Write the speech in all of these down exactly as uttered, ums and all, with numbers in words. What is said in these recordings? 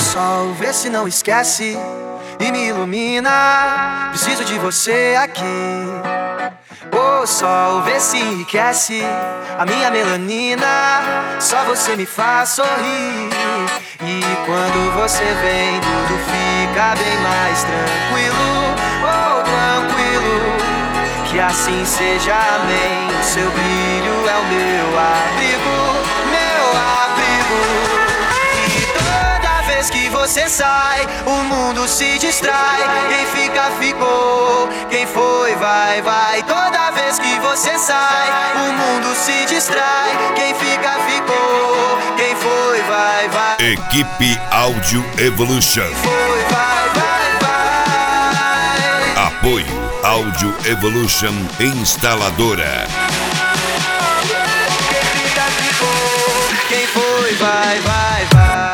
sol, vê se não esquece e me ilumina. Preciso de você aqui. O sol, vê se enriquece a minha melanina. Só você me faz sorrir. E quando você vem, tudo fica bem mais tranquilo. Oh, tranquilo. Que assim seja, amém. O seu brilho é o meu abrigo, meu abrigo. E toda vez que você sai, o mundo se distrai. Quem fica, ficou. Quem foi, vai, vai. Toda vez que você sai, o mundo se distrai. Quem fica, ficou. Quem foi, vai, vai. Equipe Áudio Evolution. Quem foi, vai, vai, vai. Apoio Áudio Evolution Instaladora. Quem fica, ficou. Quem foi, vai, vai, vai.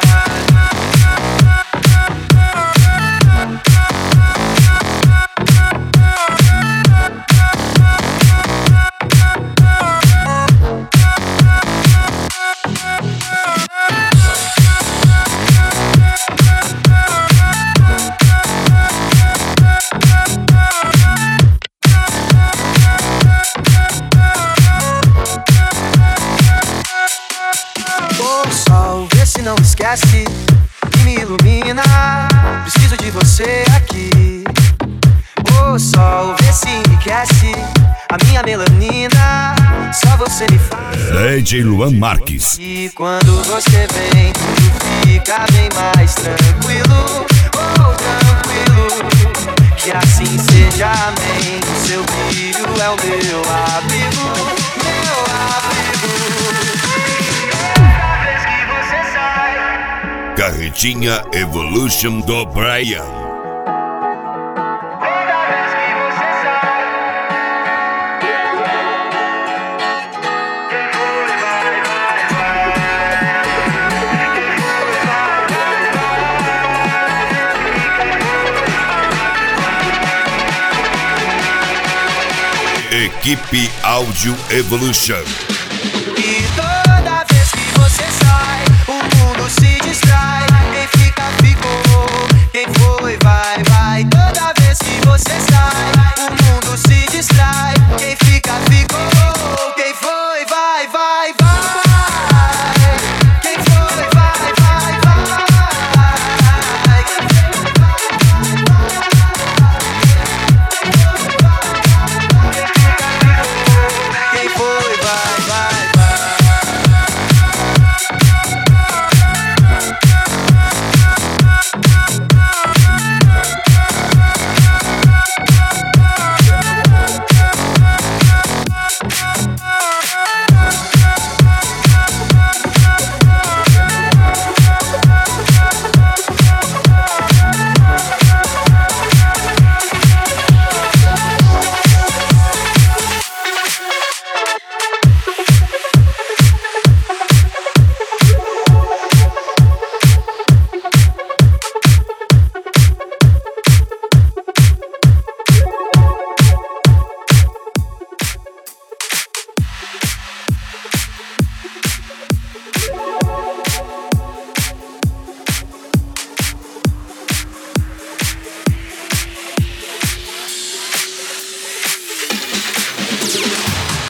Não esquece e me ilumina. Preciso de você aqui. O sol, vê se enriquece a minha melanina. Só você me faz. D J Luan Marques. E quando você vem, tudo fica bem mais tranquilo. Oh, tranquilo. Que assim seja, amém. O seu brilho é o meu abrigo, meu abrigo. Carretinha Evolution do Brian. Toda vez que você sai, quem foi, vai, vai, vai. Equipe Áudio Evolution. E toda vez que você sai,